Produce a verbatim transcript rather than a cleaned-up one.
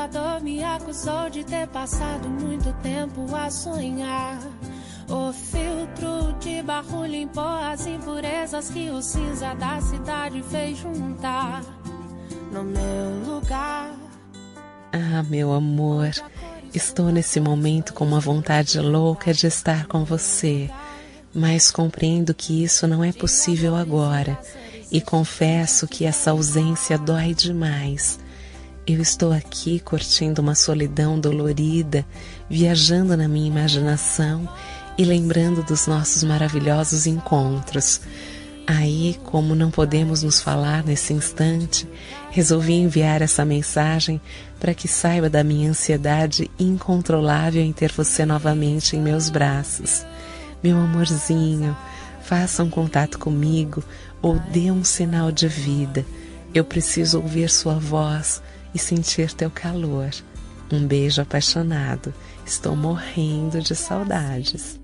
computador me acusou de ter passado muito tempo a sonhar. O filtro de barro limpou as impurezas que o cinza da cidade fez juntar no meu lugar. Ah, meu amor, estou nesse momento com uma vontade louca de estar com você, mas compreendo que isso não é possível agora e confesso que essa ausência dói demais. Eu estou aqui curtindo uma solidão dolorida, viajando na minha imaginação e lembrando dos nossos maravilhosos encontros. Aí, como não podemos nos falar nesse instante, resolvi enviar essa mensagem para que saiba da minha ansiedade incontrolável em ter você novamente em meus braços. Meu amorzinho, faça um contato comigo ou dê um sinal de vida. Eu preciso ouvir sua voz e sentir teu calor. Um beijo apaixonado. Estou morrendo de saudades.